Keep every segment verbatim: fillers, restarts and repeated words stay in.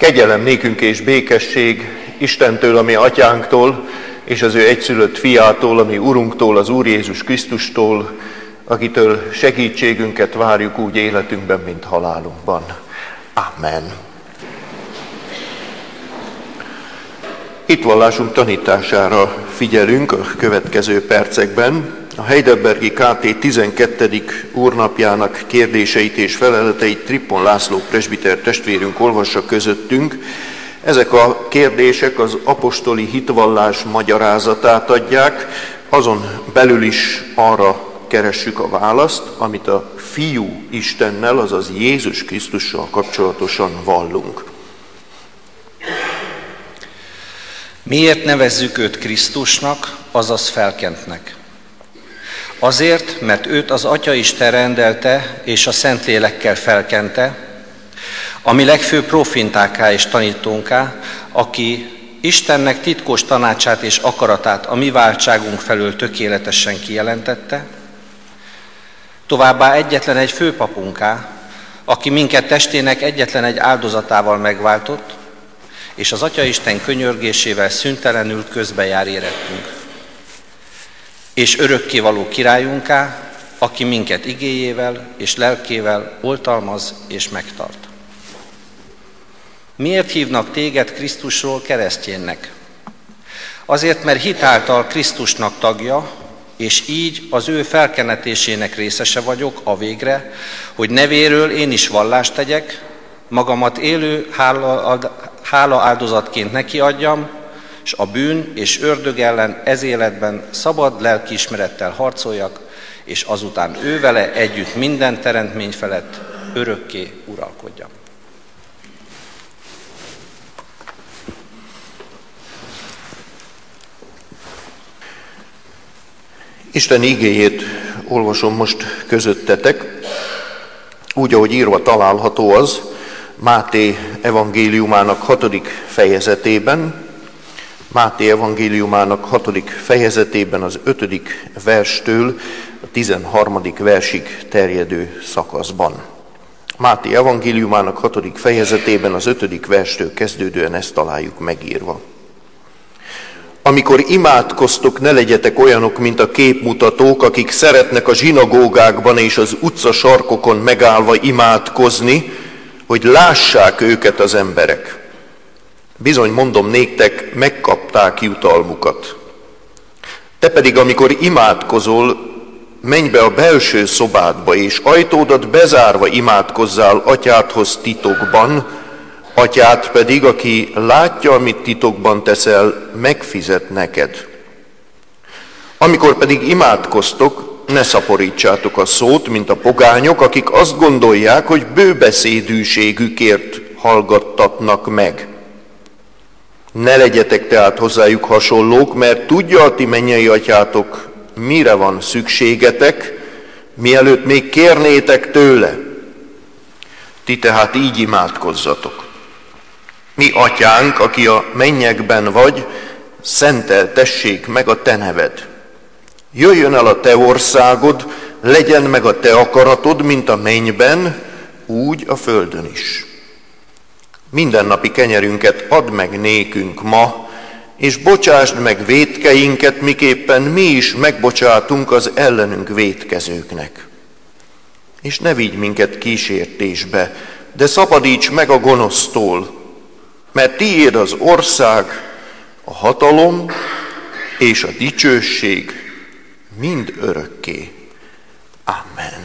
Kegyelem nékünk és békesség Istentől, ami atyánktól, és az ő egyszülött fiától, ami Urunktól, az Úr Jézus Krisztustól, akitől segítségünket várjuk úgy életünkben, mint halálunkban. Amen. Hitvallásunk tanítására figyelünk a következő percekben. A Heidelbergi ká té tizenkettedik úrnapjának kérdéseit és feleleteit Trippon László presbiter testvérünk olvassa közöttünk. Ezek a kérdések az apostoli hitvallás magyarázatát adják, azon belül is arra keressük a választ, amit a Fiú Istennel, azaz Jézus Krisztussal kapcsolatosan vallunk. Miért nevezzük őt Krisztusnak, azaz felkentnek? Azért, mert őt az Atya Isten rendelte és a Szentlélekkel felkente, ami legfőbb prófintákká és tanítónká, aki Istennek titkos tanácsát és akaratát a mi váltságunk felől tökéletesen kijelentette, továbbá egyetlen egy főpapunká, aki minket testének egyetlen egy áldozatával megváltott, és az Atyaisten könyörgésével szüntelenül közbejár érettünk. És örökkévaló királyunká, aki minket igéjével és lelkével oltalmaz és megtart. Miért hívnak téged Krisztusról keresztjénnek? Azért, mert hitáltal Krisztusnak tagja, és így az ő felkenetésének részese vagyok a végre, hogy nevéről én is vallást tegyek, magamat élő hála, hála áldozatként nekiadjam, és a bűn és ördög ellen ez életben szabad lelkiismerettel harcoljak, és azután ő vele együtt minden teremtmény felett örökké uralkodjam. Isten igéjét olvasom most közöttetek, úgy, ahogy írva található az Máté evangéliumának hatodik fejezetében, Máté evangéliumának hatodik fejezetében az ötödik verstől a tizenharmadik versig terjedő szakaszban. Máté evangéliumának hatodik fejezetében az ötödik verstől kezdődően ezt találjuk megírva. Amikor imádkoztok, ne legyetek olyanok, mint a képmutatók, akik szeretnek a zsinagógákban és az utcasarkokon megállva imádkozni, hogy lássák őket az emberek. Bizony mondom néktek, megkapták jutalmukat. Te pedig, amikor imádkozol, menj be a belső szobádba, és ajtódat bezárva imádkozzál atyádhoz titokban, atyád pedig, aki látja, amit titokban teszel, megfizet neked. Amikor pedig imádkoztok, ne szaporítsátok a szót, mint a pogányok, akik azt gondolják, hogy bőbeszédűségükért hallgattatnak meg. Ne legyetek tehát hozzájuk hasonlók, mert tudja a ti mennyei atyátok, mire van szükségetek, mielőtt még kérnétek tőle. Ti tehát így imádkozzatok. Mi atyánk, aki a mennyekben vagy, szenteltessék meg a te neved. Jöjjön el a te országod, legyen meg a te akaratod, mint a mennyben, úgy a földön is. Mindennapi kenyerünket add meg nékünk ma, és bocsásd meg vétkeinket, miképpen mi is megbocsátunk az ellenünk vétkezőknek. És ne vigy minket kísértésbe, de szabadíts meg a gonosztól, mert tiéd az ország, a hatalom és a dicsőség mind örökké. Amen.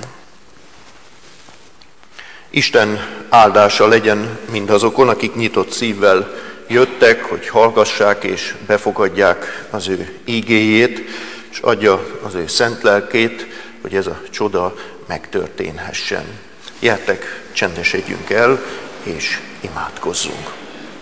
Isten áldása legyen mindazokon, akik nyitott szívvel jöttek, hogy hallgassák és befogadják az ő igéjét, és adja az ő szent lelkét, hogy ez a csoda megtörténhessen. Gyertek, csendesedjünk el, és imádkozzunk.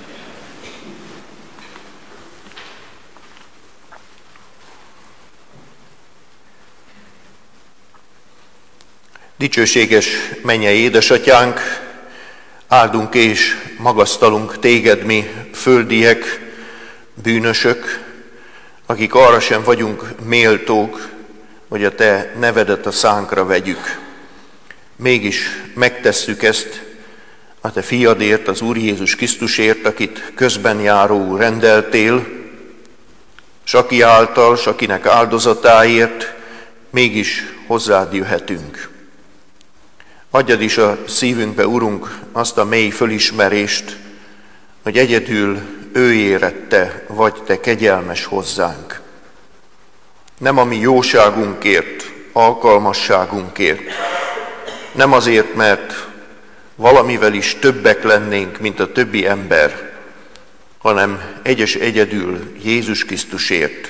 Dicsőséges mennyei édesatyánk, áldunk és magasztalunk téged, mi földiek, bűnösök, akik arra sem vagyunk méltók, hogy a te nevedet a szánkra vegyük. Mégis megtesszük ezt, a te fiadért, az Úr Jézus Krisztusért, akit közben járóul rendeltél, s aki által, s akinek áldozatáért mégis hozzád jöhetünk. Adjad is a szívünkbe, Urunk, azt a mély fölismerést, hogy egyedül ő érette vagy te kegyelmes hozzánk. Nem a mi jóságunkért, alkalmasságunkért, nem azért, mert valamivel is többek lennénk, mint a többi ember, hanem egyes egyedül Jézus Krisztusért.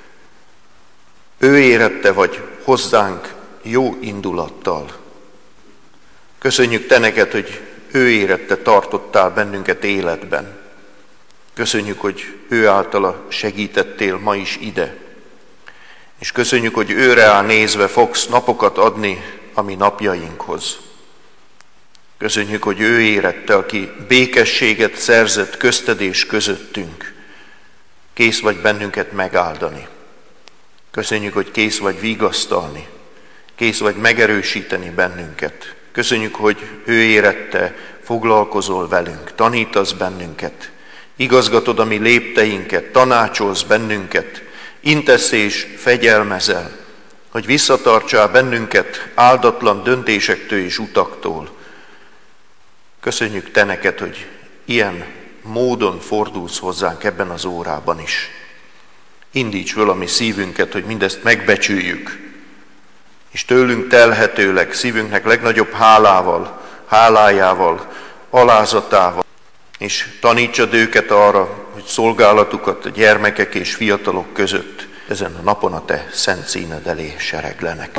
Ő érette vagy hozzánk jó indulattal. Köszönjük te neked, hogy ő érette tartottál bennünket életben. Köszönjük, hogy ő általa segítettél ma is ide. És köszönjük, hogy őre nézve fogsz napokat adni a mi napjainkhoz. Köszönjük, hogy ő érette, aki békességet szerzett közted és közöttünk. Kész vagy bennünket megáldani. Köszönjük, hogy kész vagy vigasztalni. Kész vagy megerősíteni bennünket. Köszönjük, hogy ő érette, foglalkozol velünk, tanítasz bennünket. Igazgatod a mi lépteinket, tanácsolsz bennünket, intesz és fegyelmezel, hogy visszatartsál bennünket áldatlan döntésektől és utaktól. Köszönjük te neked, hogy ilyen módon fordulsz hozzánk ebben az órában is. Indíts föl a mi szívünket, hogy mindezt megbecsüljük, és tőlünk telhetőleg, szívünknek legnagyobb hálával, hálájával, alázatával, és tanítsad őket arra, hogy szolgálatukat a gyermekek és fiatalok között ezen a napon a te szent színed elé sereglenek.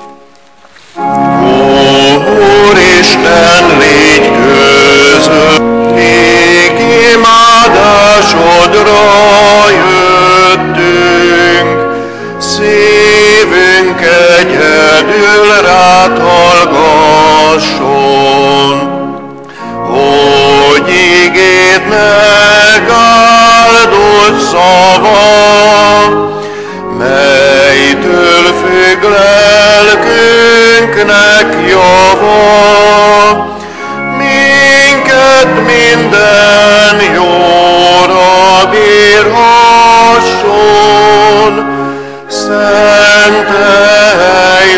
Úristen, légy közöttünk, imádásodra jöttünk, szívünk egyedül rád hallgasson, hogy igéd megáldott szava, melytől függ lelkünknek java, minket minden jóra bírhasson, szentelj,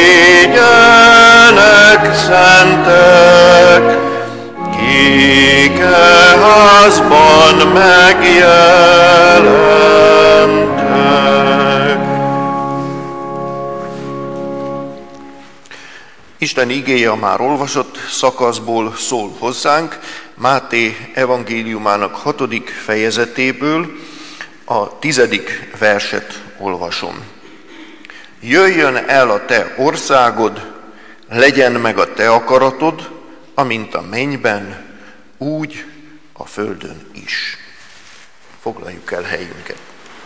légyenek szentek, kik e házban megjelentek. Isten igéje a már olvasott szakaszból szól hozzánk, Máté evangéliumának hatodik fejezetéből a tizedik verset olvasom. Jöjjön el a te országod, legyen meg a te akaratod, amint a mennyben, úgy a földön is. Foglaljuk el helyünket.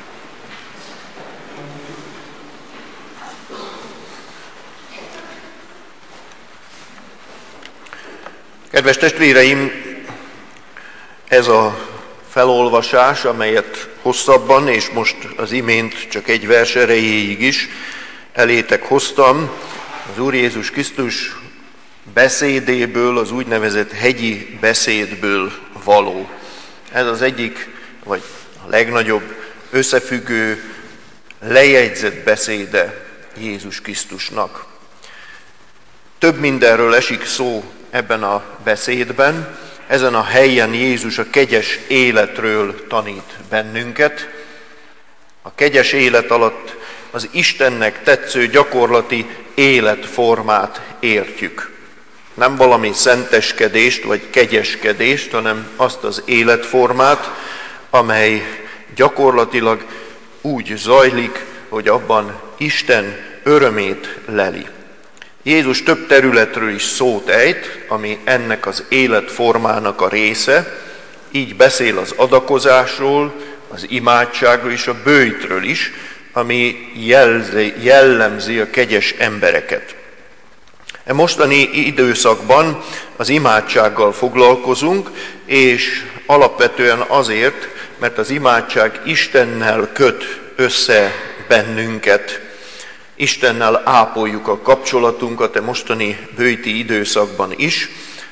Kedves testvéreim, ez a felolvasás, amelyet hosszabban, és most az imént csak egy vers erejéig is elétek hoztam, az Úr Jézus Krisztus beszédéből, az úgynevezett hegyi beszédből való. Ez az egyik, vagy a legnagyobb összefüggő, lejegyzett beszéde Jézus Krisztusnak. Több mindenről esik szó ebben a beszédben. Ezen a helyen Jézus a kegyes életről tanít bennünket. A kegyes élet alatt az Istennek tetsző gyakorlati életformát értjük. Nem valami szenteskedést vagy kegyeskedést, hanem azt az életformát, amely gyakorlatilag úgy zajlik, hogy abban Isten örömét leli. Jézus több területről is szót ejt, ami ennek az életformának a része, így beszél az adakozásról, az imádságról és a bőjtről is, ami jelzi, jellemzi a kegyes embereket. E mostani időszakban az imádsággal foglalkozunk, és alapvetően azért, mert az imádság Istennel köt össze bennünket. Istennel ápoljuk a kapcsolatunkat a mostani bőjti időszakban is,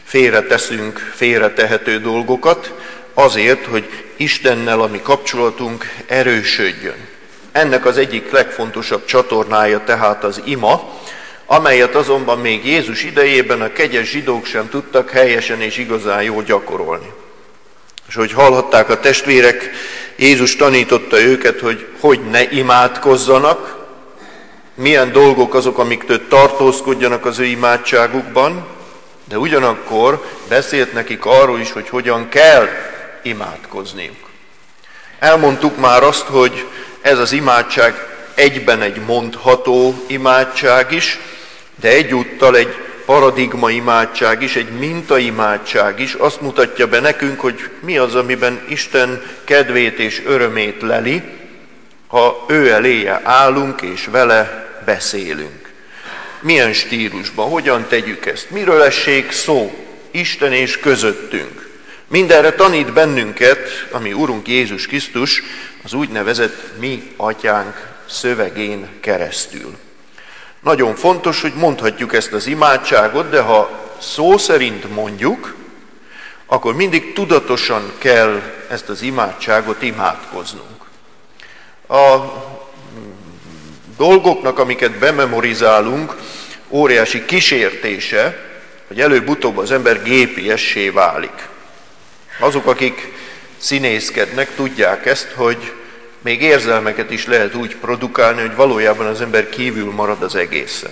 félreteszünk félretehető dolgokat, azért, hogy Istennel a mi kapcsolatunk erősödjön. Ennek az egyik legfontosabb csatornája tehát az ima, amelyet azonban még Jézus idejében a kegyes zsidók sem tudtak helyesen és igazán jól gyakorolni. És hogy hallhatták a testvérek, Jézus tanította őket, hogy hogy ne imádkozzanak, milyen dolgok azok, amiktől tartózkodjanak az ő imádságukban, de ugyanakkor beszélt nekik arról is, hogy hogyan kell imádkozniuk. Elmondtuk már azt, hogy ez az imádság egyben egy mondható imádság is, de egyúttal egy paradigma imádság is, egy mintaimádság is. Azt mutatja be nekünk, hogy mi az, amiben Isten kedvét és örömét leli, ha ő eléje állunk és vele beszélünk. Milyen stílusban, hogyan tegyük ezt, miről essék szó Isten és közöttünk. Mindenre tanít bennünket, ami Urunk Jézus Krisztus, az úgynevezett mi atyánk szövegén keresztül. Nagyon fontos, hogy mondhatjuk ezt az imádságot, de ha szó szerint mondjuk, akkor mindig tudatosan kell ezt az imádságot imádkoznunk. A dolgoknak, amiket bememorizálunk, óriási kísértése, hogy előbb-utóbb az ember gépiessé válik. Azok, akik színészkednek, tudják ezt, hogy még érzelmeket is lehet úgy produkálni, hogy valójában az ember kívül marad az egészen.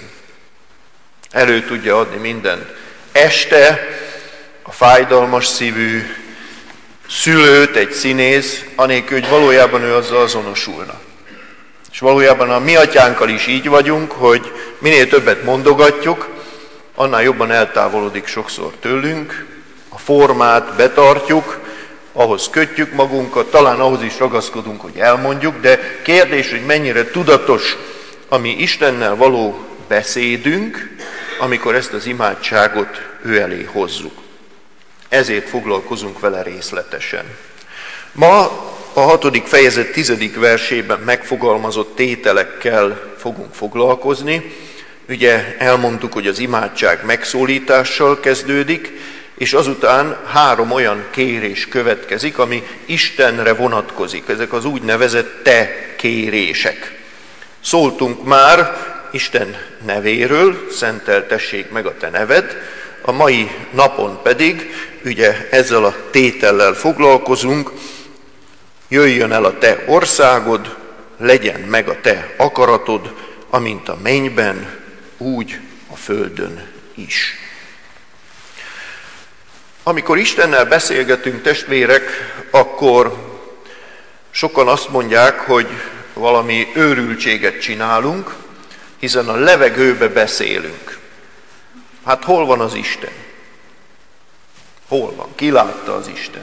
Elő tudja adni mindent. Este a fájdalmas szívű szülőt egy színész, anélkül, hogy valójában ő azzal azonosulna. És valójában a mi atyánkkal is így vagyunk, hogy minél többet mondogatjuk, annál jobban eltávolodik sokszor tőlünk, a formát betartjuk, ahhoz kötjük magunkat, talán ahhoz is ragaszkodunk, hogy elmondjuk, de kérdés, hogy mennyire tudatos a mi Istennel való beszédünk, amikor ezt az imádságot ő elé hozzuk. Ezért foglalkozunk vele részletesen. Ma a hatodik fejezet tizedik versében megfogalmazott tételekkel fogunk foglalkozni. Ugye elmondtuk, hogy az imádság megszólítással kezdődik, és azután három olyan kérés következik, ami Istenre vonatkozik. Ezek az úgynevezett te kérések. Szóltunk már Isten nevéről, szenteltessék meg a te neved, a mai napon pedig ugye ezzel a tétellel foglalkozunk, jöjjön el a te országod, legyen meg a te akaratod, amint a mennyben, úgy a földön is. Amikor Istennel beszélgetünk, testvérek, akkor sokan azt mondják, hogy valami őrültséget csinálunk, hiszen a levegőbe beszélünk. Hát hol van az Isten? Hol van? Ki látta az Istent?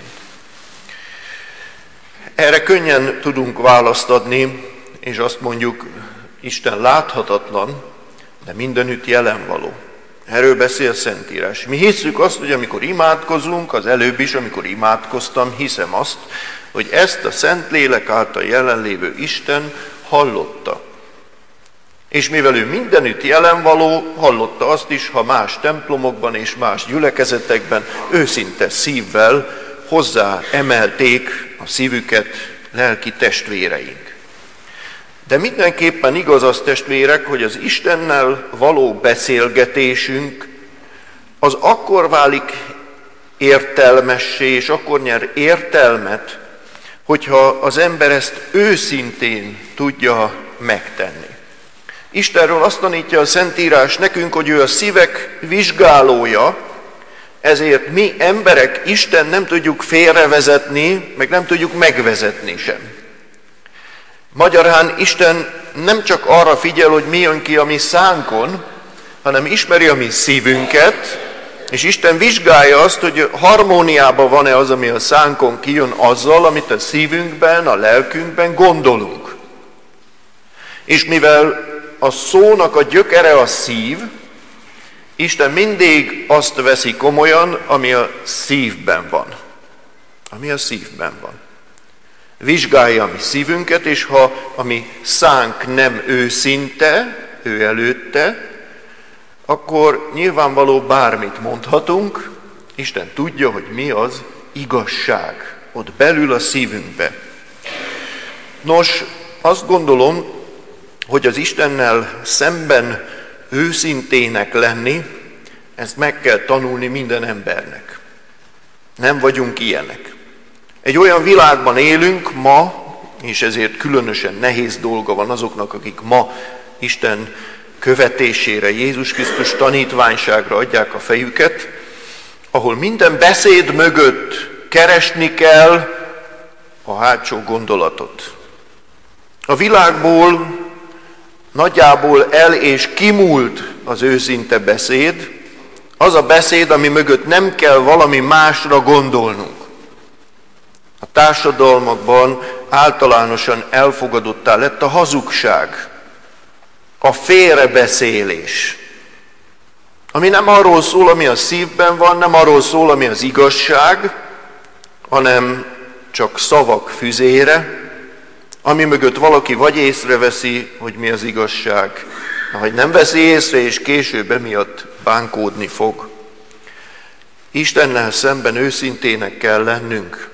Erre könnyen tudunk választ adni, és azt mondjuk, Isten láthatatlan, de mindenütt jelen való. Erről beszél a Szentírás. Mi hisszük azt, hogy amikor imádkozunk, az előbb is, amikor imádkoztam, hiszem azt, hogy ezt a Szentlélek által jelenlévő Isten hallotta. És mivel ő mindenütt jelen való, hallotta azt is, ha más templomokban és más gyülekezetekben őszinte szívvel hozzá emelték a szívüket lelki testvéreink. De mindenképpen igaz az, testvérek, hogy az Istennel való beszélgetésünk az akkor válik értelmessé, és akkor nyer értelmet, hogyha az ember ezt őszintén tudja megtenni. Istenről azt tanítja a Szentírás nekünk, hogy ő a szívek vizsgálója, ezért mi emberek Isten nem tudjuk félrevezetni, meg nem tudjuk megvezetni sem. Magyarán Isten nem csak arra figyel, hogy mi jön ki a mi szánkon, hanem ismeri a mi szívünket, és Isten vizsgálja azt, hogy harmóniában van-e az, ami a szánkon kijön azzal, amit a szívünkben, a lelkünkben gondolunk. És mivel a szónak a gyökere a szív, Isten mindig azt veszi komolyan, ami a szívben van. Ami a szívben van. Vizsgálja a mi szívünket, és ha a mi szánk nem őszinte, ő előtte, akkor nyilvánvaló bármit mondhatunk, Isten tudja, hogy mi az igazság ott belül a szívünkbe. Nos, azt gondolom, hogy az Istennel szemben őszintének lenni, ezt meg kell tanulni minden embernek. Nem vagyunk ilyenek. Egy olyan világban élünk ma, és ezért különösen nehéz dolga van azoknak, akik ma Isten követésére, Jézus Krisztus tanítványságra adják a fejüket, ahol minden beszéd mögött keresni kell a hátsó gondolatot. A világból nagyjából el és kimúlt az őszinte beszéd, az a beszéd, ami mögött nem kell valami másra gondolnunk. A társadalmakban általánosan elfogadottá lett a hazugság, a félrebeszélés, ami nem arról szól, ami a szívben van, nem arról szól, ami az igazság, hanem csak szavak füzére, ami mögött valaki vagy észreveszi, hogy mi az igazság, vagy nem veszi észre, és később emiatt bánkódni fog. Istennel szemben őszintének kell lennünk.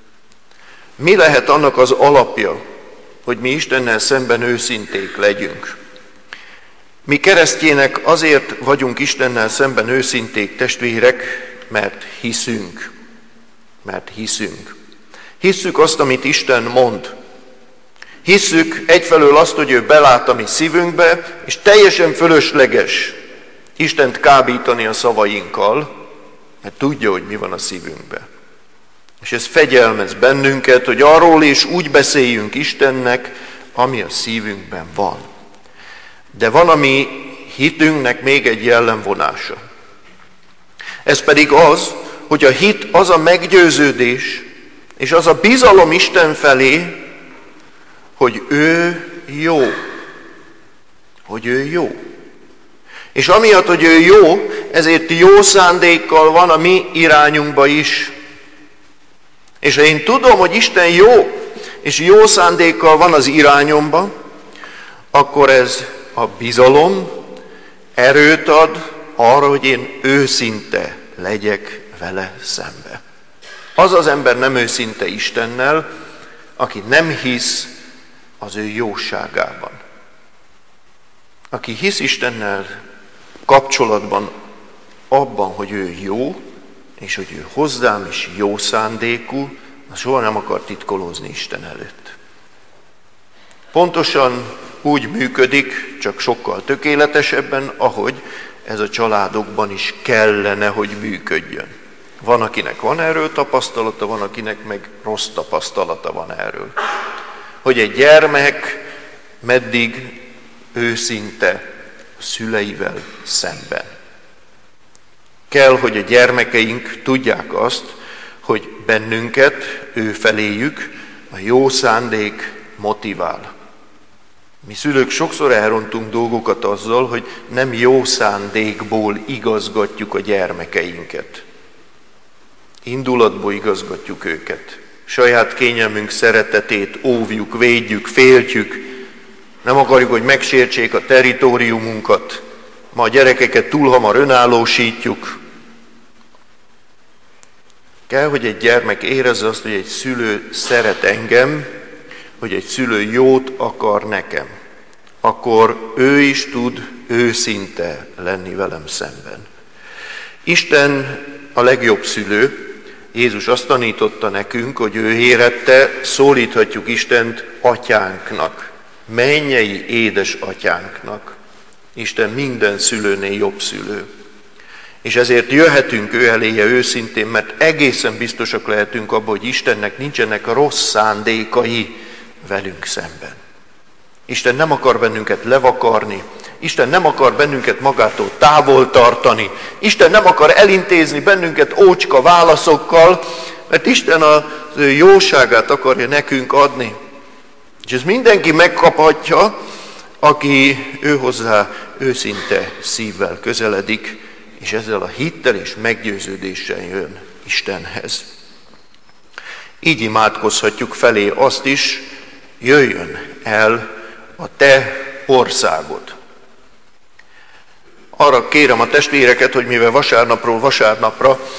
Mi lehet annak az alapja, hogy mi Istennel szemben őszinték legyünk? Mi keresztjének azért vagyunk Istennel szemben őszinték, testvérek, mert hiszünk. Mert hiszünk. Hisszük azt, amit Isten mond. Hisszük egyfelől azt, hogy ő belát a mi szívünkbe, és teljesen fölösleges Istent kábítani a szavainkkal, mert tudja, hogy mi van a szívünkbe. És ez fegyelmez bennünket, hogy arról is úgy beszéljünk Istennek, ami a szívünkben van. De van a mi hitünknek még egy jellemvonása. Ez pedig az, hogy a hit az a meggyőződés, és az a bizalom Isten felé, hogy ő jó. Hogy ő jó. És amiatt, hogy ő jó, ezért jó szándékkal van a mi irányunkba is. És ha én tudom, hogy Isten jó, és jó szándékkal van az irányomba, akkor ez a bizalom erőt ad arra, hogy én őszinte legyek vele szembe. Az az ember nem őszinte Istennel, aki nem hisz az ő jóságában. Aki hisz Istennel kapcsolatban abban, hogy ő jó, és hogy ő hozzám is jó szándékú, az soha nem akar titkolózni Isten előtt. Pontosan úgy működik, csak sokkal tökéletesebben, ahogy ez a családokban is kellene, hogy működjön. Van, akinek van erről tapasztalata, van, akinek meg rossz tapasztalata van erről. Hogy egy gyermek meddig őszinte a szüleivel szemben. Kell, hogy a gyermekeink tudják azt, hogy bennünket, ő feléjük a jó szándék motivál. Mi szülők sokszor elrontunk dolgokat azzal, hogy nem jó szándékból igazgatjuk a gyermekeinket. Indulatból igazgatjuk őket. Saját kényelmünk szeretetét óvjuk, védjük, féltjük. Nem akarjuk, hogy megsértsék a territóriumunkat. Ma a gyerekeket túl hamar önállósítjuk. Kell, hogy egy gyermek érezze azt, hogy egy szülő szeret engem, hogy egy szülő jót akar nekem. Akkor ő is tud őszinte lenni velem szemben. Isten a legjobb szülő. Jézus azt tanította nekünk, hogy ő érette, szólíthatjuk Istent atyánknak, mennyei édesatyánknak. Isten minden szülőnél jobb szülő. És ezért jöhetünk ő eléje őszintén, mert egészen biztosak lehetünk abban, hogy Istennek nincsenek a rossz szándékai velünk szemben. Isten nem akar bennünket levakarni, Isten nem akar bennünket magától távol tartani, Isten nem akar elintézni bennünket ócska válaszokkal, mert Isten az ő jóságát akarja nekünk adni. És ez mindenki megkaphatja, aki ő hozzá őszinte szívvel közeledik, és ezzel a hittel és meggyőződéssel jön Istenhez. Így imádkozhatjuk felé azt is, jöjjön el a te országod. Arra kérem a testvéreket, hogy mivel vasárnapról vasárnapra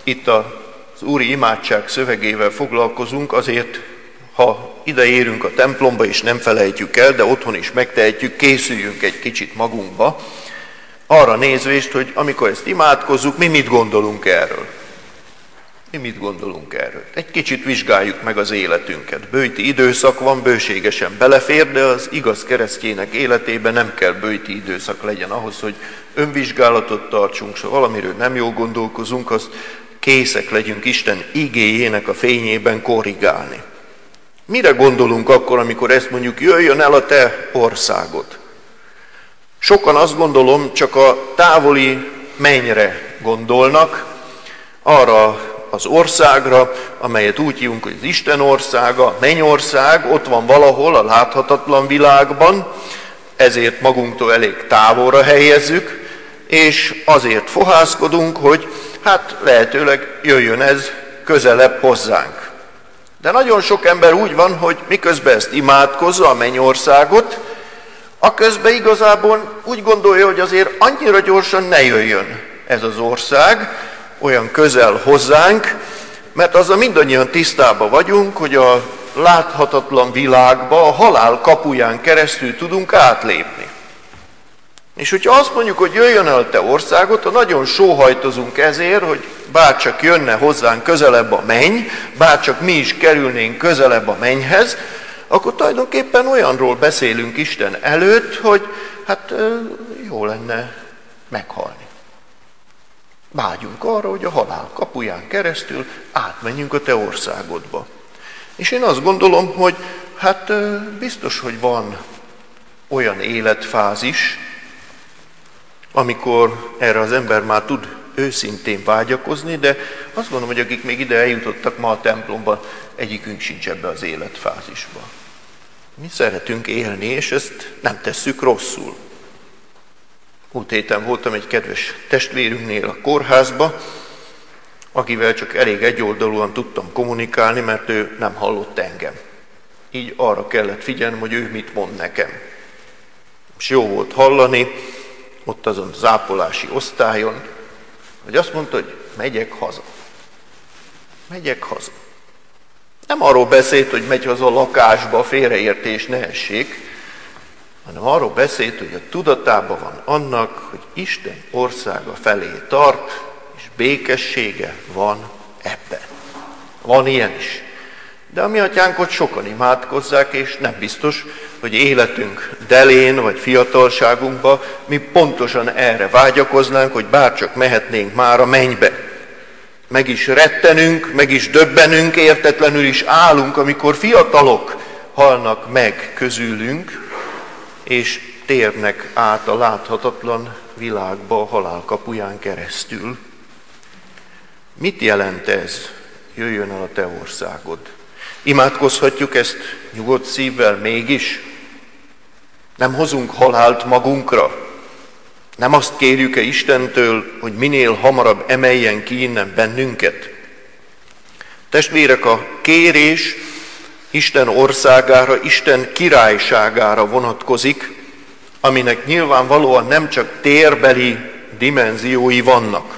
itt az úri imádság szövegével foglalkozunk, azért, ha ide érünk a templomba, és nem felejtjük el, de otthon is megtehetjük, készüljünk egy kicsit magunkba, arra nézvést, hogy amikor ezt imádkozzuk, mi mit gondolunk erről. Mi mit gondolunk erről? Egy kicsit vizsgáljuk meg az életünket. Böjti időszak van, bőségesen belefér, de az igaz keresztjének életében nem kell böjti időszak legyen ahhoz, hogy önvizsgálatot tartsunk, ha valamiről nem jól gondolkozunk, azt készek legyünk Isten igéjének a fényében korrigálni. Mire gondolunk akkor, amikor ezt mondjuk, jöjjön el a te országod? Sokan azt gondolom, csak a távoli mennyre gondolnak, arra az országra, amelyet úgy hívunk, hogy az Isten országa, a mennyország, ott van valahol a láthatatlan világban, ezért magunktól elég távolra helyezzük, és azért fohászkodunk, hogy hát lehetőleg jöjjön ez közelebb hozzánk. De nagyon sok ember úgy van, hogy miközben ezt imádkozza, a mennyországot, aközben igazából úgy gondolja, hogy azért annyira gyorsan ne jöjjön ez az ország, olyan közel hozzánk, mert azzal mindannyian tisztában vagyunk, hogy a láthatatlan világba a halál kapuján keresztül tudunk átlépni. És hogyha azt mondjuk, hogy jöjjön el a te országot, ha nagyon sóhajtozunk ezért, hogy bárcsak jönne hozzánk közelebb a menny, bárcsak mi is kerülnénk közelebb a mennyhez, akkor tulajdonképpen olyanról beszélünk Isten előtt, hogy hát jó lenne meghalni. Vágyunk arra, hogy a halál kapuján keresztül átmenjünk a te országodba. És én azt gondolom, hogy hát biztos, hogy van olyan életfázis, amikor erre az ember már tud őszintén vágyakozni, de azt gondolom, hogy akik még ide eljutottak ma a templomban, egyikünk sincs ebbe az életfázisba. Mi szeretünk élni, és ezt nem tesszük rosszul. Múlt héten voltam egy kedves testvérünknél a kórházba, akivel csak elég egyoldalúan tudtam kommunikálni, mert ő nem hallott engem. Így arra kellett figyelnem, hogy ő mit mond nekem. És jó volt hallani, ott azon az ápolási osztályon, hogy azt mondta, hogy megyek haza. Megyek haza. Nem arról beszélt, hogy megy haza a lakásba, félreértés ne essék, hanem arról beszélt, hogy a tudatában van annak, hogy Isten országa felé tart, és békessége van ebben. Van ilyen is. De a mi atyánkot sokan imádkozzák, és nem biztos, hogy életünk delén vagy fiatalságunkban mi pontosan erre vágyakoznánk, hogy bárcsak mehetnénk már a mennybe. Meg is rettenünk, meg is döbbenünk, értetlenül is állunk, amikor fiatalok halnak meg közülünk, és térnek át a láthatatlan világba a halál kapuján keresztül. Mit jelent ez? Jöjjön el a te országod. Imádkozhatjuk ezt nyugodt szívvel mégis? Nem hozunk halált magunkra? Nem azt kérjük-e Istentől, hogy minél hamarabb emeljen ki innen bennünket? Testvérek, a kérés Isten országára, Isten királyságára vonatkozik, aminek nyilvánvalóan nem csak térbeli dimenziói vannak.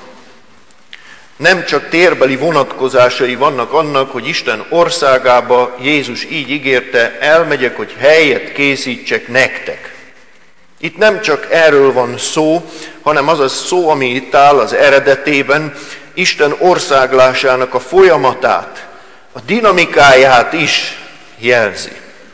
Nem csak térbeli vonatkozásai vannak annak, hogy Isten országába Jézus így ígérte, elmegyek, hogy helyet készítsek nektek. Itt nem csak erről van szó, hanem az a szó, ami itt áll az eredetében, Isten országlásának a folyamatát, a dinamikáját is jelzi.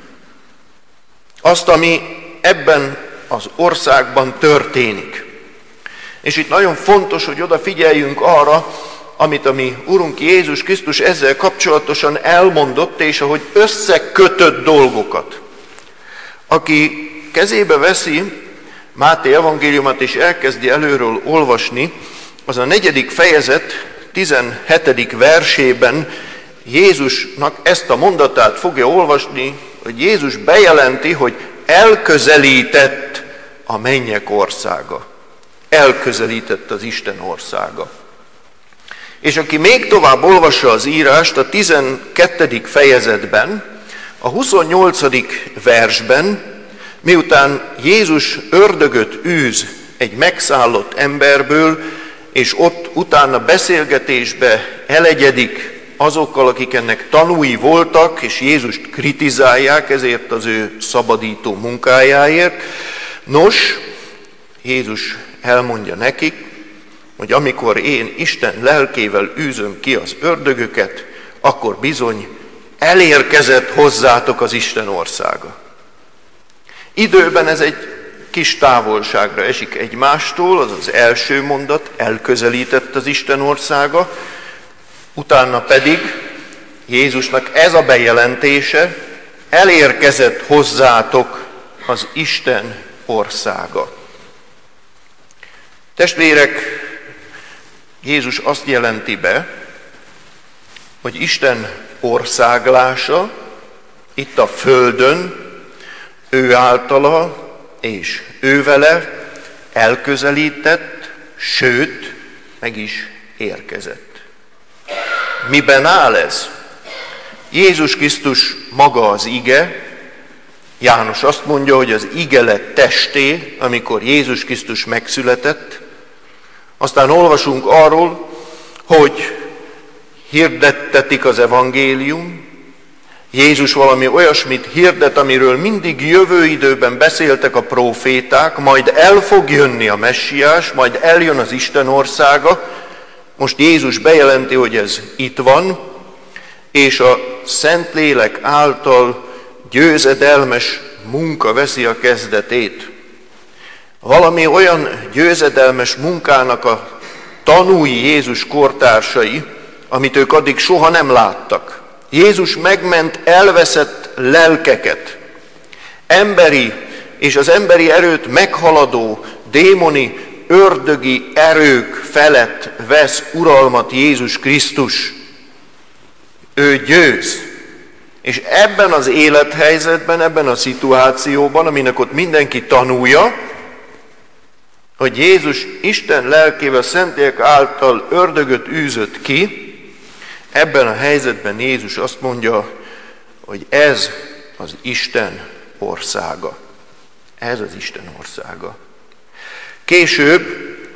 Azt, ami ebben az országban történik. És itt nagyon fontos, hogy odafigyeljünk arra, amit a mi Urunk Jézus Krisztus ezzel kapcsolatosan elmondott, és ahogy összekötött dolgokat. Aki kezébe veszi Máté evangéliumát és elkezdi előről olvasni, az a negyedik fejezet tizenhetedik versében Jézusnak ezt a mondatát fogja olvasni, hogy Jézus bejelenti, hogy elközelített a mennyek országa. Elközelített az Isten országa. És aki még tovább olvassa az írást, a tizenkettedik fejezetben, a huszonnyolcadik versben, miután Jézus ördögöt űz egy megszállott emberből, és ott utána beszélgetésbe elegyedik azokkal, akik ennek tanúi voltak, és Jézust kritizálják ezért az ő szabadító munkájáért. Nos, Jézus elmondja nekik, hogy amikor én Isten lelkével űzöm ki az ördögöket, akkor bizony elérkezett hozzátok az Isten országa. Időben ez egy kis távolságra esik egymástól, az az első mondat, elközelített az Isten országa, utána pedig Jézusnak ez a bejelentése, elérkezett hozzátok az Isten országa. Testvérek, Jézus azt jelenti be, hogy Isten országlása itt a földön, ő általa és ő vele elközelített, sőt, meg is érkezett. Miben áll ez? Jézus Krisztus maga az ige. János azt mondja, hogy az ige lett testé, amikor Jézus Krisztus megszületett. Aztán olvasunk arról, hogy hirdettetik az evangélium. Jézus valami olyasmit hirdet, amiről mindig jövő időben beszéltek a próféták, majd el fog jönni a messiás, majd eljön az Isten országa. Most Jézus bejelenti, hogy ez itt van, és a Szentlélek által győzedelmes munka veszi a kezdetét. Valami olyan győzedelmes munkának a tanúi Jézus kortársai, amit ők addig soha nem láttak. Jézus megment elveszett lelkeket, emberi és az emberi erőt meghaladó démoni, ördögi erők felett vesz uralmat Jézus Krisztus. Ő győz. És ebben az élethelyzetben, ebben a szituációban, aminek ott mindenki tanulja, hogy Jézus Isten lelkével, Szentlélek által ördögöt űzött ki, ebben a helyzetben Jézus azt mondja, hogy ez az Isten országa. Ez az Isten országa. Később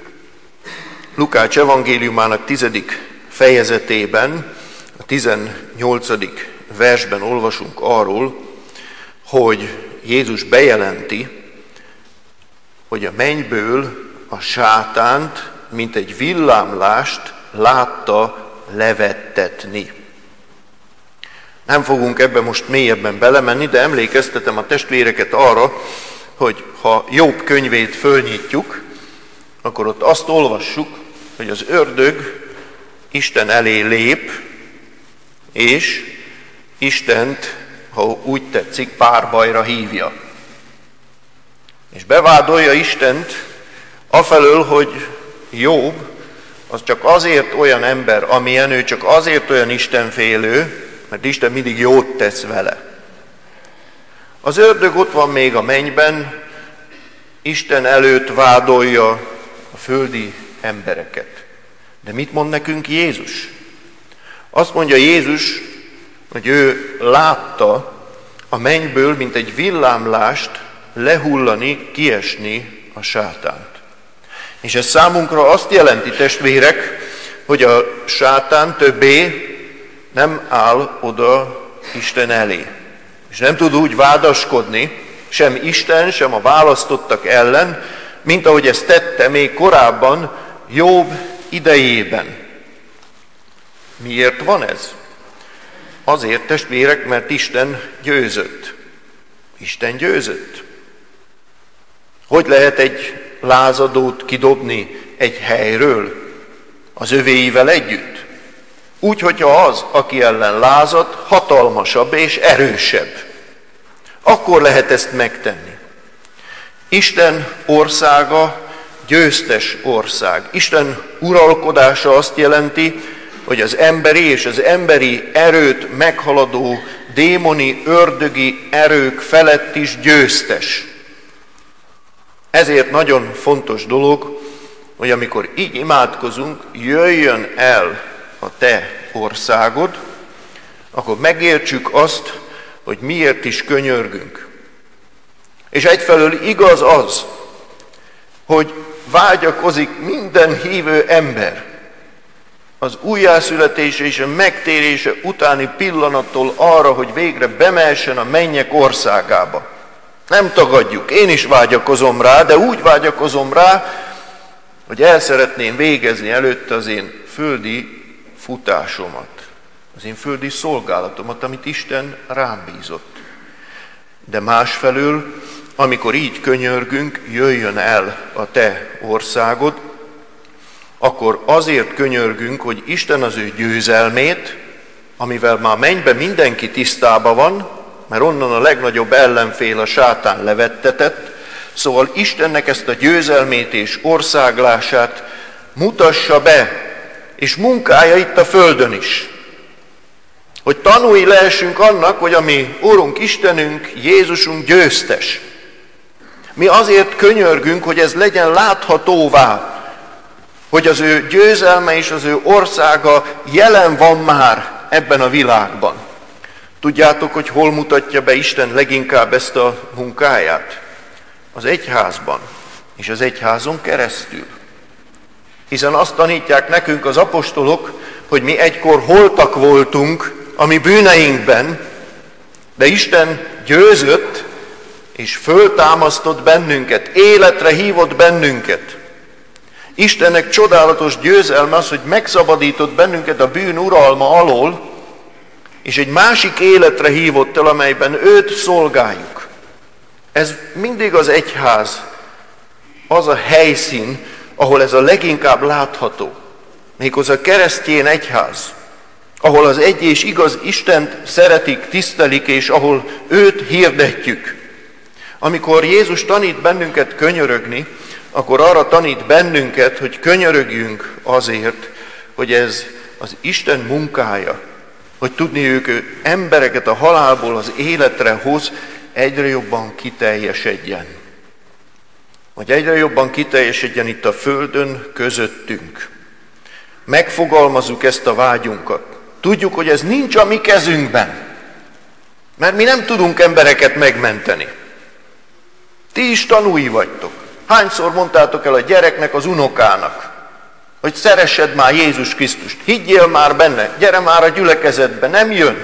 Lukács evangéliumának tizedik fejezetében, a tizennyolcadik versben olvasunk arról, hogy Jézus bejelenti, hogy a mennyből a sátánt, mint egy villámlást látta levettetni. Nem fogunk ebbe most mélyebben belemenni, de emlékeztetem a testvéreket arra, hogy ha Jobb könyvét fölnyitjuk, akkor ott azt olvassuk, hogy az ördög Isten elé lép, és Istent, ha úgy tetszik, párbajra hívja. És bevádolja Istent afelől, hogy Jobb az csak azért olyan ember, amilyen ő, csak azért olyan istenfélő, mert Isten mindig jót tesz vele. Az ördög ott van még a mennyben, Isten előtt vádolja a földi embereket. De mit mond nekünk Jézus? Azt mondja Jézus, hogy ő látta a mennyből, mint egy villámlást lehullani, kiesni a sátánt. És ez számunkra azt jelenti, testvérek, hogy a sátán többé nem áll oda Isten elé. És nem tud úgy vádaskodni, sem Isten, sem a választottak ellen, mint ahogy ezt tette még korábban Jobb idejében. Miért van ez? Azért, testvérek, mert Isten győzött. Isten győzött. Hogy lehet egy lázadót kidobni egy helyről az övéivel együtt? Úgy, hogyha az, aki ellen lázad, hatalmasabb és erősebb. Akkor lehet ezt megtenni. Isten országa győztes ország. Isten uralkodása azt jelenti, hogy az emberi és az emberi erőt meghaladó démoni, ördögi erők felett is győztes. Ezért nagyon fontos dolog, hogy amikor így imádkozunk, jöjjön el a te országod, akkor megértsük azt, hogy miért is könyörgünk. És egyfelől igaz az, hogy vágyakozik minden hívő ember az újjászületése és a megtérése utáni pillanattól arra, hogy végre bemehessen a mennyek országába. Nem tagadjuk, én is vágyakozom rá, de úgy vágyakozom rá, hogy el szeretném végezni előtte az én földi futásomat, az én földi szolgálatomat, amit Isten rám bízott. De másfelől, amikor így könyörgünk, jöjjön el a te országod, akkor azért könyörgünk, hogy Isten az ő győzelmét, amivel már mennyben mindenki tisztában van, mert onnan a legnagyobb ellenfél, a sátán levettetett, szóval Istennek ezt a győzelmét és országlását mutassa be, és munkálja itt a földön is. Hogy tanúi lehessünk annak, hogy a mi Urunk Istenünk, Jézusunk győztes. Mi azért könyörgünk, hogy ez legyen láthatóvá, hogy az ő győzelme és az ő országa jelen van már ebben a világban. Tudjátok, hogy hol mutatja be Isten leginkább ezt a munkáját? Az egyházban, és az egyházon keresztül. Hiszen azt tanítják nekünk az apostolok, hogy mi egykor holtak voltunk a mi bűneinkben, de Isten győzött, és föltámasztott bennünket, életre hívott bennünket. Istennek csodálatos győzelme az, hogy megszabadított bennünket a bűn uralma alól, és egy másik életre hívott el, amelyben őt szolgáljuk. Ez mindig az egyház, az a helyszín, ahol ez a leginkább látható. Méghozzá a keresztény egyház, ahol az egy és igaz Istent szeretik, tisztelik, és ahol őt hirdetjük. Amikor Jézus tanít bennünket könyörögni, akkor arra tanít bennünket, hogy könyörögjünk azért, hogy ez az Isten munkája, hogy tudni ők embereket a halálból az életre hoz, egyre jobban kiteljesedjen. Hogy egyre jobban kiteljesedjen itt a földön közöttünk. Megfogalmazzuk ezt a vágyunkat. Tudjuk, hogy ez nincs a mi kezünkben, mert mi nem tudunk embereket megmenteni. Ti is tanúi vagytok. Hányszor mondtátok el a gyereknek, az unokának, hogy szeressed már Jézus Krisztust, higgyél már benne, gyere már a gyülekezetbe, nem jön.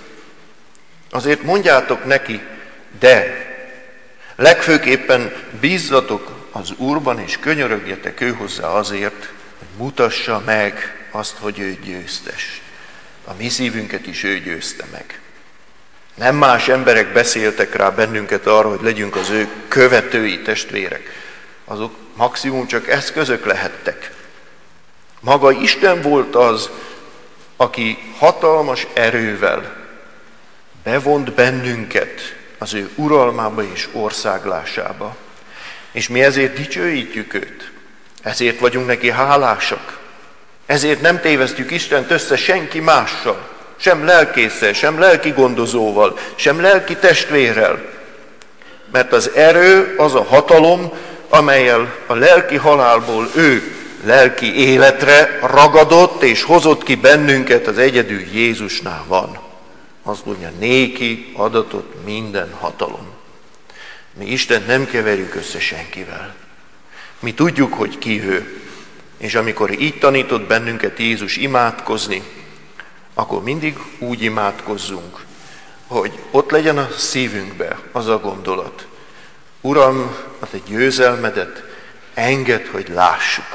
Azért mondjátok neki, de legfőképpen bízzatok az Úrban, és könyörögjetek ő hozzá azért, hogy mutassa meg azt, hogy ő győztes. A mi szívünket is ő győzte meg. Nem más emberek beszéltek rá bennünket arra, hogy legyünk az ő követői, testvérek. Azok maximum csak eszközök lehettek. Maga Isten volt az, aki hatalmas erővel bevont bennünket az ő uralmába és országlásába. És mi ezért dicsőítjük őt. Ezért vagyunk neki hálásak. Ezért nem tévesztjük Istent össze senki mással. Sem lelkésszel, sem lelki gondozóval, sem lelki testvérrel. Mert az erő az a hatalom, amellyel a lelki halálból ő lelki életre ragadott és hozott ki bennünket, az egyedül Jézusnál van. Azt mondja, néki adatott minden hatalom. Mi Istent nem keverjük össze senkivel. Mi tudjuk, hogy ki ő. És amikor így tanított bennünket Jézus imádkozni, akkor mindig úgy imádkozzunk, hogy ott legyen a szívünkbe az a gondolat. Uram, a te győzelmedet engedd, hogy lássuk.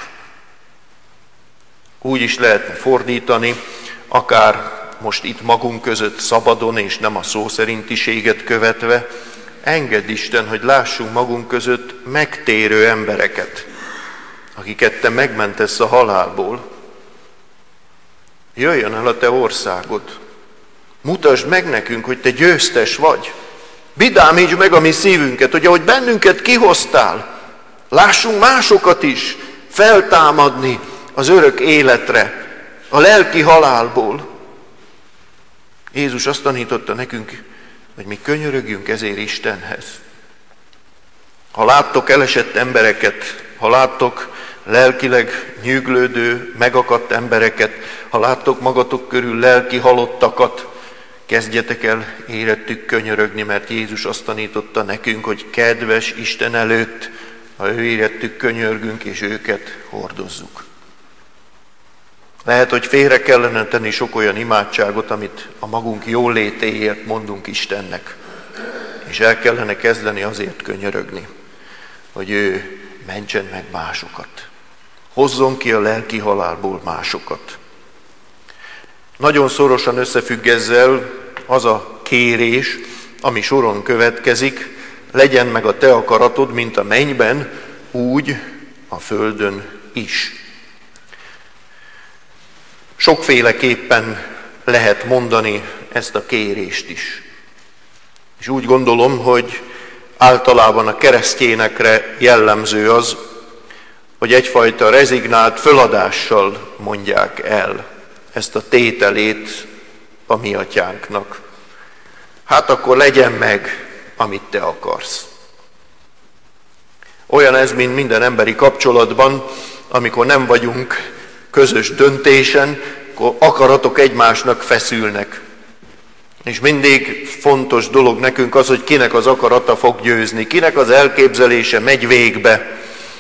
Úgy is lehetne fordítani, akár most itt magunk között szabadon és nem a szó szerintiséget követve, engedd Isten, hogy lássunk magunk között megtérő embereket, akiket te megmentesz a halálból. Jöjjön el a te országod. Mutasd meg nekünk, hogy te győztes vagy. Vidámítsd meg a mi szívünket, hogy ahogy bennünket kihoztál, lássunk másokat is feltámadni az örök életre, a lelki halálból. Jézus azt tanította nekünk, hogy mi könyörögjünk ezért Istenhez. Ha láttok elesett embereket, ha láttok lelkileg nyűglődő, megakadt embereket, ha láttok magatok körül lelki halottakat, kezdjetek el érettük könyörögni, mert Jézus azt tanította nekünk, hogy kedves Isten előtt ha ő érettük könyörgünk, és őket hordozzuk. Lehet, hogy félre kellene tenni sok olyan imádságot, amit a magunk jólétéért mondunk Istennek. És el kellene kezdeni azért könyörögni, hogy ő mentsen meg másokat. Hozzon ki a lelki halálból másokat. Nagyon szorosan összefügg ezzel az a kérés, ami soron következik, legyen meg a te akaratod, mint a mennyben, úgy a földön is. Sokféleképpen lehet mondani ezt a kérést is. És úgy gondolom, hogy általában a keresztényekre jellemző az, hogy egyfajta rezignált föladással mondják el ezt a tételét a mi atyánknak. Hát akkor legyen meg, amit te akarsz. Olyan ez, mint minden emberi kapcsolatban, amikor nem vagyunk közös döntésen, akkor akaratok egymásnak feszülnek. És mindig fontos dolog nekünk az, hogy kinek az akarata fog győzni, kinek az elképzelése megy végbe.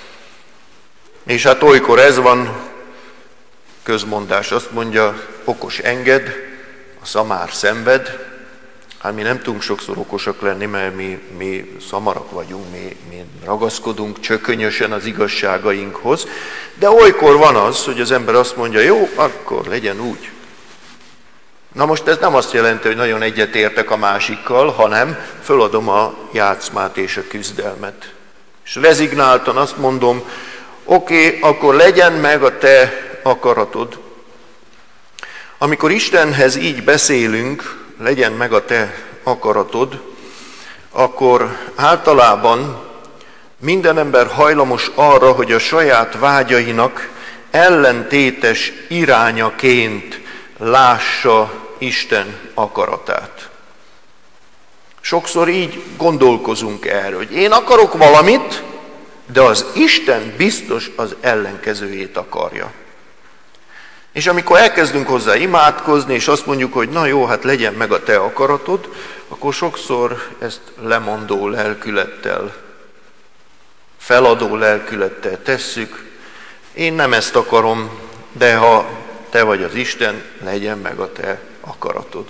És hát olykor ez van, közmondás azt mondja, okos enged, a szamár szenved. Hát mi nem tudunk sokszor okosak lenni, mert mi, mi szamarak vagyunk, mi, mi ragaszkodunk csökönyösen az igazságainkhoz, de olykor van az, hogy az ember azt mondja, jó, akkor legyen úgy. Na most ez nem azt jelenti, hogy nagyon egyetértek a másikkal, hanem föladom a játszmát és a küzdelmet. És rezignáltan azt mondom, oké, okay, akkor legyen meg a te akaratod. Amikor Istenhez így beszélünk, legyen meg a te akaratod, akkor általában minden ember hajlamos arra, hogy a saját vágyainak ellentétes irányaként lássa Isten akaratát. Sokszor így gondolkozunk erről, hogy én akarok valamit, de az Isten biztos az ellenkezőjét akarja. És amikor elkezdünk hozzá imádkozni, és azt mondjuk, hogy na jó, hát legyen meg a te akaratod, akkor sokszor ezt lemondó lelkülettel, feladó lelkülettel tesszük. Én nem ezt akarom, de ha te vagy az Isten, legyen meg a te akaratod.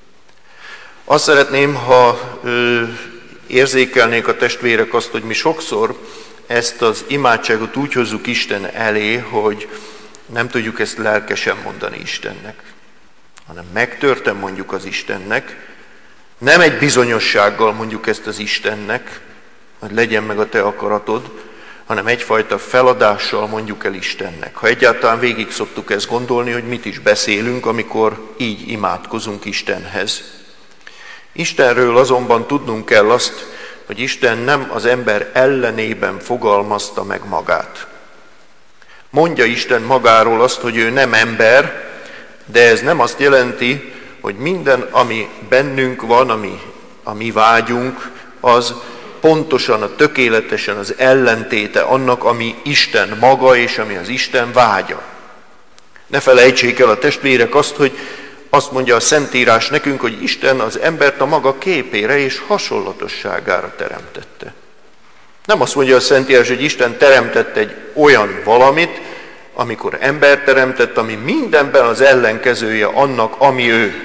Azt szeretném, ha ö, érzékelnék a testvérek azt, hogy mi sokszor ezt az imádságot úgy hozzuk Isten elé, hogy nem tudjuk ezt lelkesen mondani Istennek, hanem megtörten mondjuk az Istennek, nem egy bizonyossággal mondjuk ezt az Istennek, hogy legyen meg a te akaratod, hanem egyfajta feladással mondjuk el Istennek. Ha egyáltalán végig szoktuk ezt gondolni, hogy mit is beszélünk, amikor így imádkozunk Istenhez. Istenről azonban tudnunk kell azt, hogy Isten nem az ember ellenében fogalmazta meg magát. Mondja Isten magáról azt, hogy ő nem ember, de ez nem azt jelenti, hogy minden, ami bennünk van, ami a mi vágyunk, az pontosan, a tökéletesen az ellentéte annak, ami Isten maga és ami az Isten vágya. Ne felejtsék el a testvérek azt, hogy azt mondja a Szentírás nekünk, hogy Isten az embert a maga képére és hasonlatosságára teremtette. Nem azt mondja a Szentírás, hogy Isten teremtett egy olyan valamit, amikor ember teremtett, ami mindenben az ellenkezője annak, ami ő.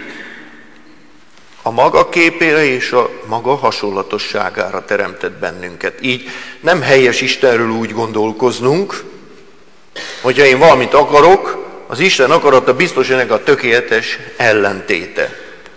A maga képére és a maga hasonlatosságára teremtett bennünket. Így nem helyes Istenről úgy gondolkoznunk, hogyha én valamit akarok, az Isten akarata biztos ennek a tökéletes ellentéte.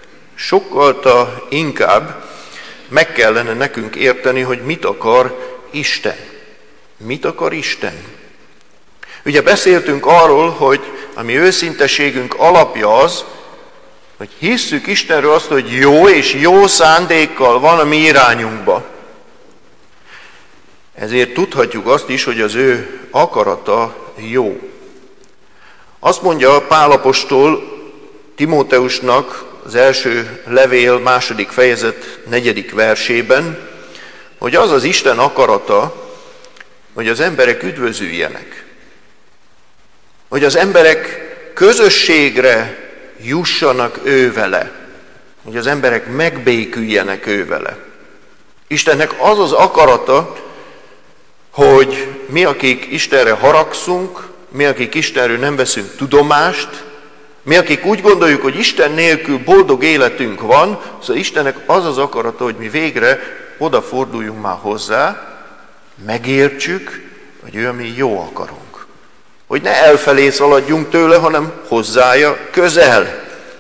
Sokkal inkább meg kellene nekünk érteni, hogy mit akar Isten. Mit akar Isten? Ugye beszéltünk arról, hogy a mi őszinteségünk alapja az, hogy hisszük Istenről azt, hogy jó és jó szándékkal van a mi irányunkba. Ezért tudhatjuk azt is, hogy az ő akarata jó. Azt mondja Pál apostol Timóteusnak az első levél második fejezet negyedik versében, hogy az az Isten akarata, hogy az emberek üdvözüljenek. Hogy az emberek közösségre jussanak ő vele. Hogy az emberek megbéküljenek ő vele. Istennek az az akarata, hogy mi, akik Istenre haragszunk, mi, akik Istenről nem veszünk tudomást, mi, akik úgy gondoljuk, hogy Isten nélkül boldog életünk van, szóval Istennek az az akarata, hogy mi végre odaforduljunk már hozzá, megértsük, hogy ő, ami jó akarunk. Hogy ne elfelé szaladjunk tőle, hanem hozzája közel.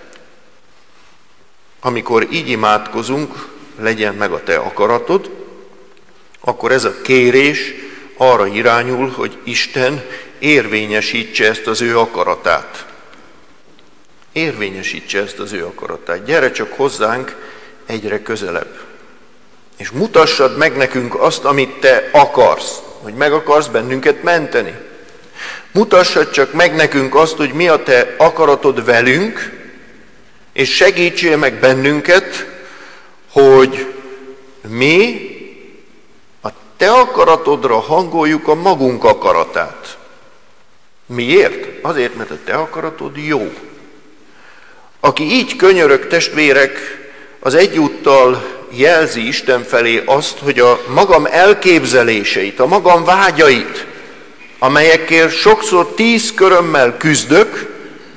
Amikor így imádkozunk, legyen meg a te akaratod, akkor ez a kérés arra irányul, hogy Isten érvényesítse ezt az ő akaratát. Érvényesítse ezt az ő akaratát. Gyere csak hozzánk egyre közelebb. És mutassad meg nekünk azt, amit te akarsz, hogy meg akarsz bennünket menteni. Mutassad csak meg nekünk azt, hogy mi a te akaratod velünk, és segítsél meg bennünket, hogy mi a te akaratodra hangoljuk a magunk akaratát. Miért? Azért, mert a te akaratod jó. Aki így könyörög, testvérek, az egyúttal jelzi Isten felé azt, hogy a magam elképzeléseit, a magam vágyait, amelyekért sokszor tíz körömmel küzdök,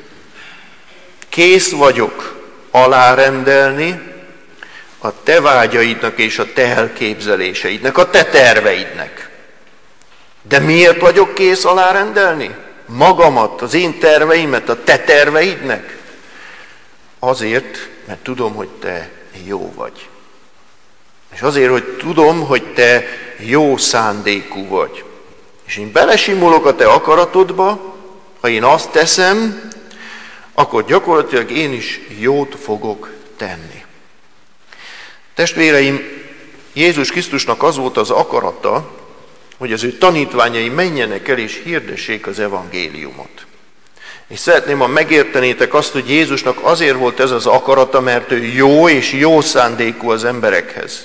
kész vagyok alárendelni a te vágyaidnak és a te elképzeléseidnek, a te terveidnek. De miért vagyok kész alárendelni? Magamat, az én terveimet a te terveidnek? Azért, mert tudom, hogy te jó vagy. És azért, hogy tudom, hogy te jó szándékú vagy. És én belesimulok a te akaratodba, ha én azt teszem, akkor gyakorlatilag én is jót fogok tenni. Testvéreim, Jézus Krisztusnak az volt az akarata, hogy az ő tanítványai menjenek el és hirdessék az evangéliumot. És szeretném, ha megértenétek azt, hogy Jézusnak azért volt ez az akarata, mert ő jó és jó szándékú az emberekhez.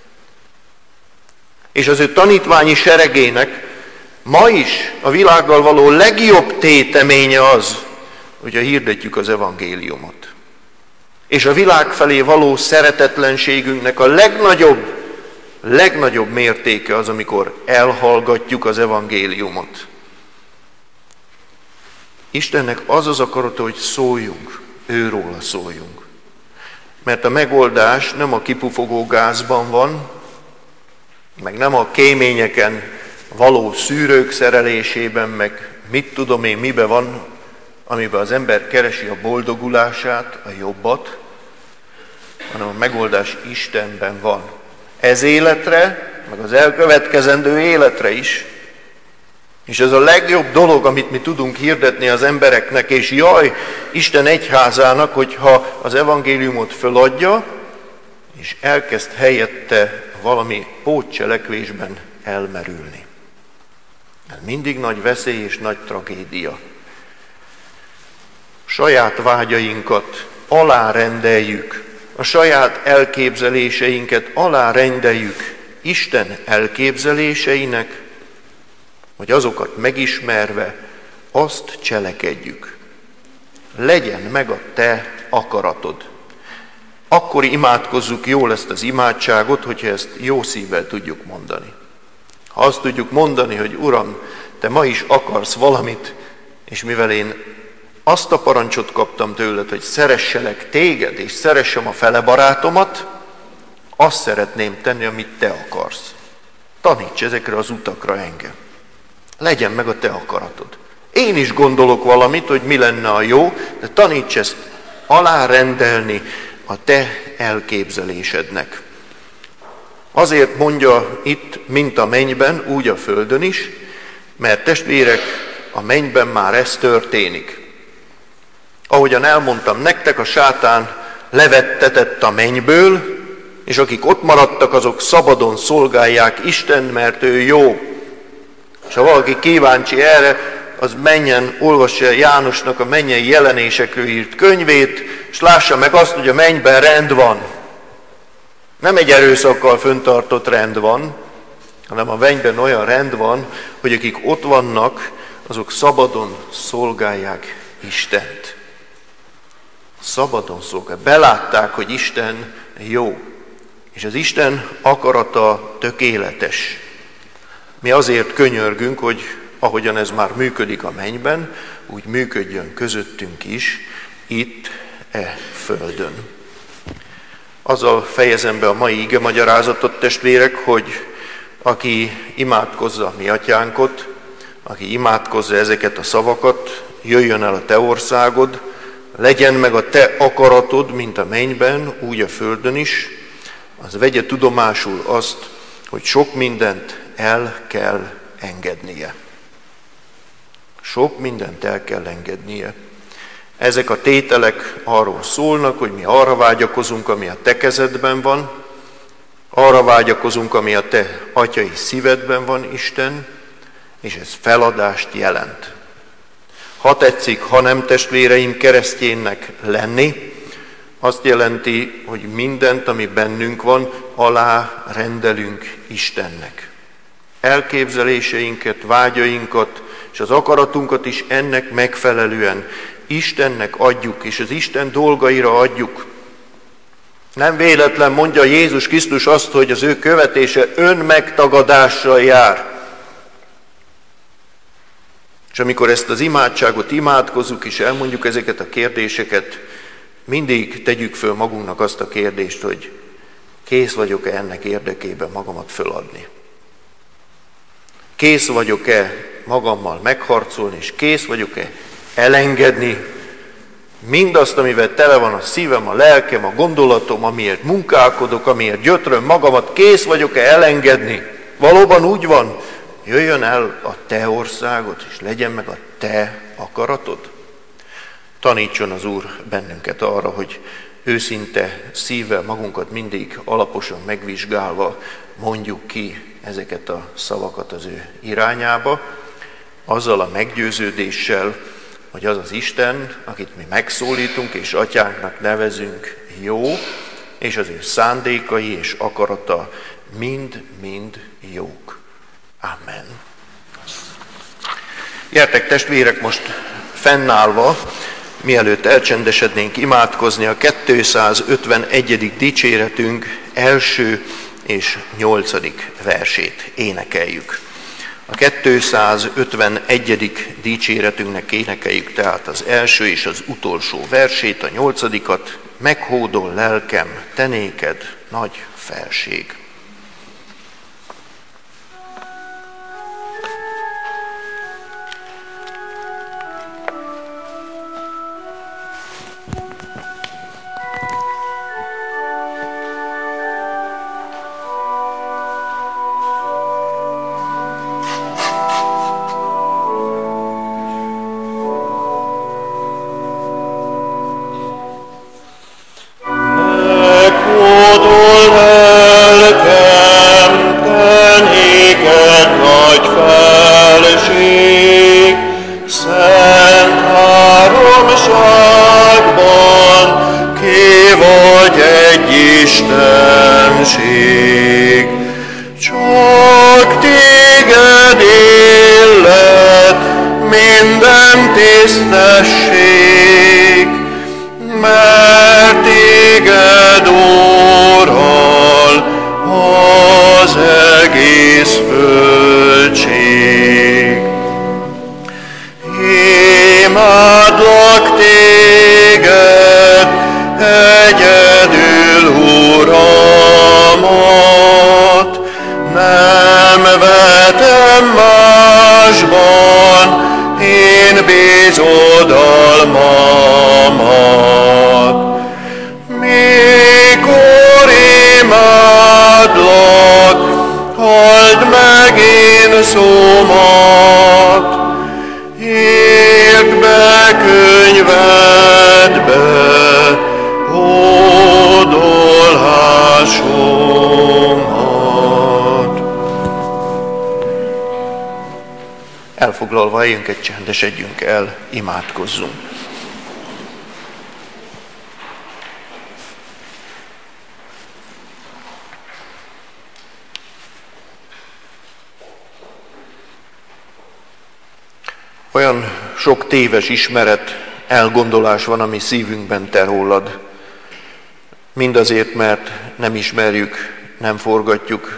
És az ő tanítványi seregének ma is a világgal való legjobb téteménye az, hogyha hirdetjük az evangéliumot. És a világ felé való szeretetlenségünknek a legnagyobb, legnagyobb mértéke az, amikor elhallgatjuk az evangéliumot. Istennek az az akarata, hogy szóljunk, őróla szóljunk. Mert a megoldás nem a kipufogó gázban van, meg nem a kéményeken való szűrők szerelésében, meg mit tudom én, miben van, amiben az ember keresi a boldogulását, a jobbat, hanem a megoldás Istenben van. Ez életre, meg az elkövetkezendő életre is. És ez a legjobb dolog, amit mi tudunk hirdetni az embereknek, és jaj, Isten egyházának, hogyha az evangéliumot föladja, és elkezd helyette valami pótcselekvésben elmerülni. Ez mindig nagy veszély és nagy tragédia. Saját vágyainkat alárendeljük, a saját elképzeléseinket alárendeljük Isten elképzeléseinek, hogy azokat megismerve azt cselekedjük. Legyen meg a te akaratod. Akkor imádkozzuk jól ezt az imádságot, hogyha ezt jó szívvel tudjuk mondani. Ha azt tudjuk mondani, hogy Uram, te ma is akarsz valamit, és mivel én azt a parancsot kaptam tőled, hogy szeresselek téged, és szeressem a fele barátomat, azt szeretném tenni, amit te akarsz. Taníts ezekre az utakra engem. Legyen meg a te akaratod. Én is gondolok valamit, hogy mi lenne a jó, de taníts ezt alárendelni a te elképzelésednek. Azért mondja itt, mint a mennyben, úgy a földön is, mert testvérek, a mennyben már ez történik. Ahogyan elmondtam nektek, a sátán levettetett a mennyből, és akik ott maradtak, azok szabadon szolgálják Isten, mert ő jó. És ha valaki kíváncsi erre, az menjen, olvassa Jánosnak a mennyei jelenésekről írt könyvét, és lássa meg azt, hogy a mennyben rend van. Nem egy erőszakkal föntartott rend van, hanem a mennyben olyan rend van, hogy akik ott vannak, azok szabadon szolgálják Istent. Szabadon szolgálják. Belátták, hogy Isten jó. És az Isten akarata tökéletes. Mi azért könyörgünk, hogy ahogyan ez már működik a mennyben, úgy működjön közöttünk is, itt, e földön. Azzal fejezem be a mai igemagyarázatot, testvérek, hogy aki imádkozza a mi atyánkot, aki imádkozza ezeket a szavakat, jöjjön el a te országod, legyen meg a te akaratod, mint a mennyben, úgy a földön is, az vegye tudomásul azt, hogy sok mindent el kell engednie. Sok mindent el kell engednie. Ezek a tételek arról szólnak, hogy mi arra vágyakozunk, ami a te kezedben van, arra vágyakozunk, ami a te atyai szívedben van, Isten, és ez feladást jelent. Ha tetszik, ha nem, testvéreim, kereszténynek lenni, azt jelenti, hogy mindent, ami bennünk van, alá rendelünk Istennek. Elképzeléseinket, vágyainkat és az akaratunkat is ennek megfelelően Istennek adjuk, és az Isten dolgaira adjuk. Nem véletlen mondja Jézus Krisztus azt, hogy az ő követése önmegtagadással jár. És amikor ezt az imádságot imádkozzuk, és elmondjuk ezeket a kérdéseket, mindig tegyük föl magunknak azt a kérdést, hogy kész vagyok-e ennek érdekében magamat föladni? Kész vagyok-e magammal megharcolni, és kész vagyok-e elengedni mindazt, amivel tele van a szívem, a lelkem, a gondolatom, amiért munkálkodok, amiért gyötröm magamat, kész vagyok-e elengedni? Valóban úgy van, jöjjön el a te országod, és legyen meg a te akaratod. Tanítson az Úr bennünket arra, hogy őszinte szívvel magunkat mindig alaposan megvizsgálva mondjuk ki ezeket a szavakat az ő irányába, azzal a meggyőződéssel, hogy az az Isten, akit mi megszólítunk és atyánknak nevezünk, jó, és az ő szándékai és akarata mind-mind jók. Amen. Gyertek, testvérek, most fennállva, mielőtt elcsendesednénk imádkozni, a kétszázötvenegyedik dicséretünk első és nyolcadik versét énekeljük. A kétszázötvenegyedik dicséretünknek énekeljük tehát az első és az utolsó versét, a nyolcadikat, meghódol lelkem, te néked nagy felség. Elfoglalva helyünket, csendesedjünk el, imádkozzunk. Olyan sok téves ismeret, elgondolás van a mi szívünkben, te rólad. Mindazért, mert nem ismerjük, nem forgatjuk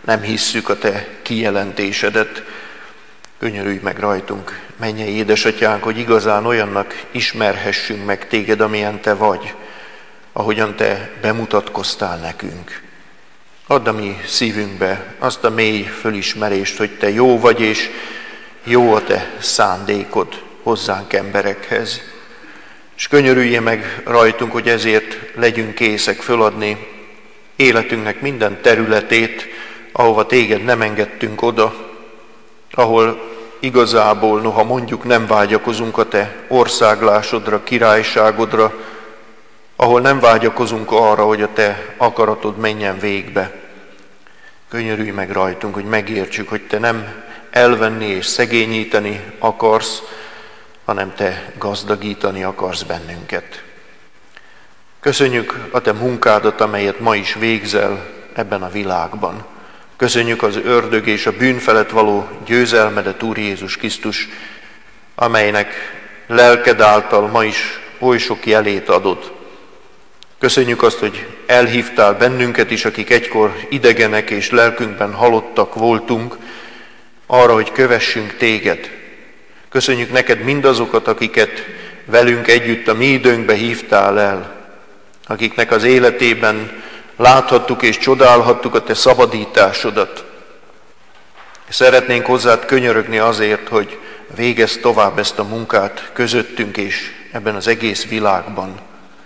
nem hisszük a te kijelentésedet. Könyörülj meg rajtunk, mennyei édesatyánk, hogy igazán olyannak ismerhessünk meg téged, amilyen te vagy, ahogyan te bemutatkoztál nekünk. Add a mi szívünkbe azt a mély fölismerést, hogy te jó vagy, és jó a te szándékod hozzánk emberekhez. És könyörülje meg rajtunk, hogy ezért legyünk készek föladni életünknek minden területét, ahova téged nem engedtünk oda, ahol igazából, noha mondjuk nem vágyakozunk a te országlásodra, királyságodra, ahol nem vágyakozunk arra, hogy a te akaratod menjen végbe. Könyörülj meg rajtunk, hogy megértsük, hogy te nem elvenni és szegényíteni akarsz, hanem te gazdagítani akarsz bennünket. Köszönjük a te munkádat, amelyet ma is végzel ebben a világban. Köszönjük az ördög és a bűn felett való győzelmedet, Úr Jézus Krisztus, amelynek lelked által ma is oly sok jelét adod. Köszönjük azt, hogy elhívtál bennünket is, akik egykor idegenek és lelkünkben halottak voltunk, arra, hogy kövessünk téged. Köszönjük neked mindazokat, akiket velünk együtt a mi időnkbe hívtál el, akiknek az életében láthattuk és csodálhattuk a te szabadításodat. Szeretnénk hozzád könyörögni azért, hogy végezd tovább ezt a munkát közöttünk és ebben az egész világban.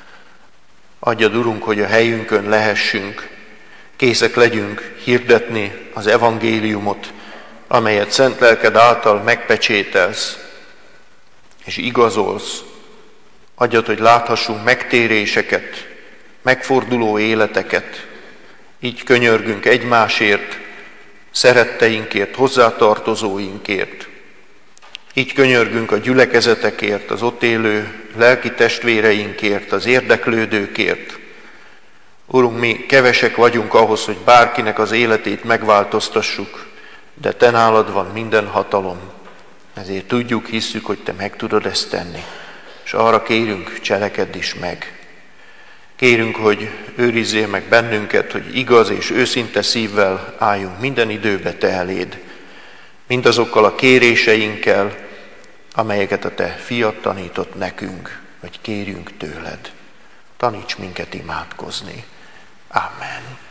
Adjad, Urunk, hogy a helyünkön lehessünk, készek legyünk hirdetni az evangéliumot, amelyet szent lelked által megpecsételsz és igazolsz. Adjad, hogy láthassunk megtéréseket, megforduló életeket. Így könyörgünk egymásért, szeretteinkért, hozzátartozóinkért. Így könyörgünk a gyülekezetekért, az ott élő lelki testvéreinkért, az érdeklődőkért. Urunk, mi kevesek vagyunk ahhoz, hogy bárkinek az életét megváltoztassuk, de te nálad van minden hatalom. Ezért tudjuk, hisszük, hogy te meg tudod ezt tenni. És arra kérünk, cselekedj is meg. Kérünk, hogy őrizzél meg bennünket, hogy igaz és őszinte szívvel álljunk minden időbe te eléd. Mindazokkal a kéréseinkkel, amelyeket a te fiad tanított nekünk, vagy kérjünk tőled. Taníts minket imádkozni. Amen.